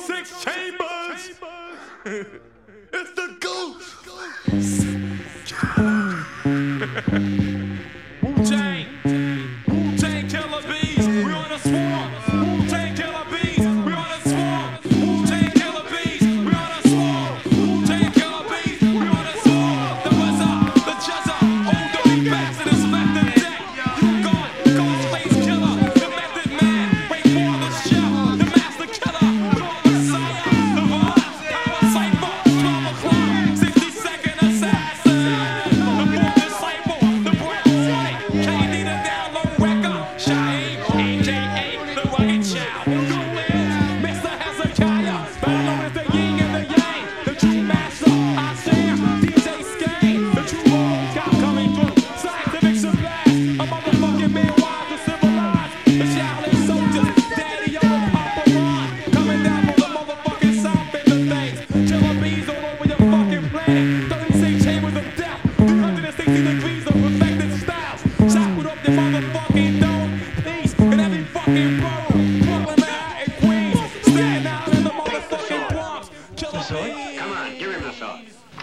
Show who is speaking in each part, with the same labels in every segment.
Speaker 1: 6 chambers. It's the ghost. Wu-Tang, Wu-Tang Killer Bees, we on the swarm. Wu-Tang Killer Bees, we on the swarm. Wu-Tang Killer Bees, we on the swarm. Wu-Tang Killer Bees, we on the swarm. The Wizard, the Jezza, old dirty bastard is left in deck. You gone, Ghostface Killer, the Method Man, wait for the show. The Master Killer, the Messiah, the Vibe, Power Cypher, 12 o'clock, 60-second assassin. The Book Disciple, the Brown Snake, KD the Download Record, Shaheem, a.k.a. the Rugged Child. Mr. Hezekiah, better known as the yin and the yang, the true master, Isaiah, DJ Skane, the true old guy coming through, scientific surprise, a motherfucking man wise and civilized, the Shaolin soldiers, Daddy O and Papa Ron, coming down from the motherfucking south in the things, killer bees all over your fucking planet, 36 chambers of death, 360 degrees of perfected styles, shot with up the motherfucking dome, peace in every fucking borough, Brooklyn, Manhattan, Queens, Staten Island, in the motherfucking Bronx, killer bees.
Speaker 2: Come on, give him the sauce.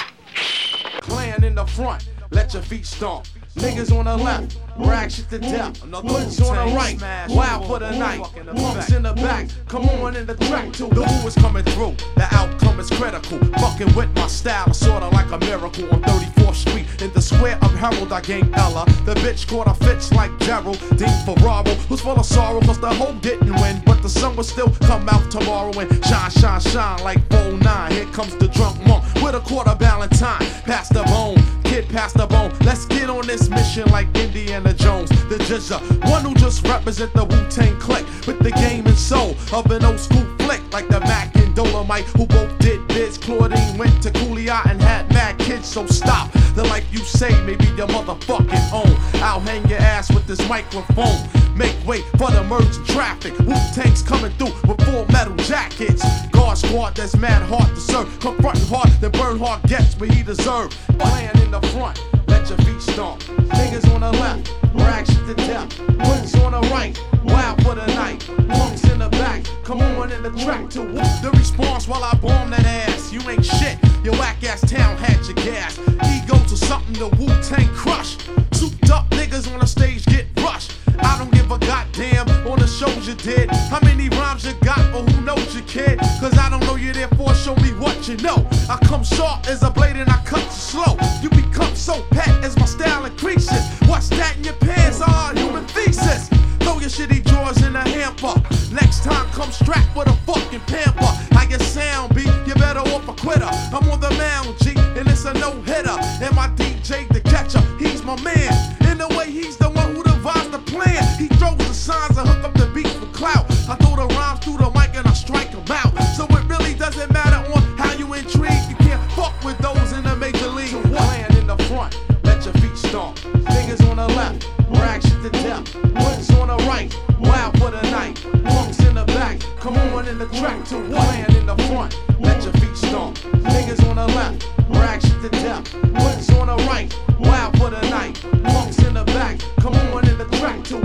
Speaker 3: Clan in the front, let your feet stomp. Niggas on the left, rag shit to death. Hoods on the right, wild for the night. Punks in the back, come on in the track too. The who is coming through, the outcome is critical. Fucking with my style, sorta like a miracle on 34th Street. In the square of Herald, I gained Ella. The bitch caught a fits like Gerald. Dean Ferraro, who's full of sorrow, cause the hoe didn't win. But the sun will still come out tomorrow and shine, shine, shine like 09. Here comes the drunk monk with a quarter Valentine. Pass the bone, kid, pass the bone. Let's get on this mission like Indiana Jones. The Jizza, one who just represent the Wu-Tang clique with the game and soul of an old school flick like the Mac and Dolomite, who both did biz. Claudine went to Cooley and had mad kids, so stop. The life you say may be your motherfucking own. I'll hang your ass with this microphone. Make way for the merging traffic. Wu-Tang's coming through with full metal jackets. Guard squad that's mad hard to serve. Confronting hard, then burn hard gets what he deserved. Playing in the front, let your feet stomp. Niggas on the left, rag shit to death. Hoods on the right, wild for the night. Punks in the back, come on in the track to whoop the response while I bomb that ass. You ain't shit, your whack ass town had your gas. Ego to something the Wu-Tang crush. Souped up niggas on the stage get rushed. I don't give a goddamn on the shows you did. How many rhymes you got or who knows you, kid? Cause I don't know you, therefore show me what you know. I come sharp as a blade and I cut you slow. You become so pet as my style increases. What's that in your pants? Ah, human thesis. Throw your shitty drawers in a hamper. Next time come strapped with a fucking pamper. How your sound be? You better off a quitter. I'm on the mound, G, and it's a no-hitter. And my DJ, the catcher, he's my man. In a way, he's the one who devised the plan. He throws the signs and hook up the beats for clout. I throw the rhymes through the mic and I strike them out. So it really doesn't matter on how you intrigue. You can't fuck with those in the major league. Playing in the front, let your feet stomp. Niggas on the left, rag shit to death. Hoods on the right, wild for the night. Punks in the back, come on in the track to playing in the front, let your feet stomp. Niggas on the left, rag shit to death. Hoods on the right, wild for the night. Punks in the back, come on in the track to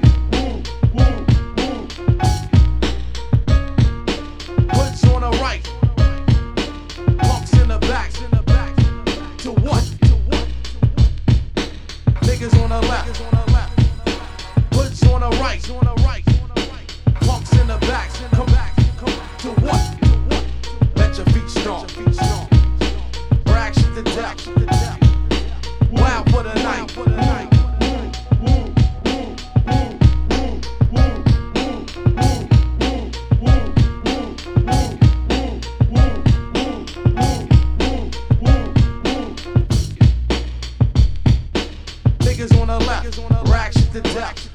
Speaker 3: Hoods on the right, punks in the back. To what? Niggas on the left, hoods on the right, punks in the back. Come back, to what? Let your feet stomp. Rag shit to death. Wild for the night. Niggas on the left, rag shit to death.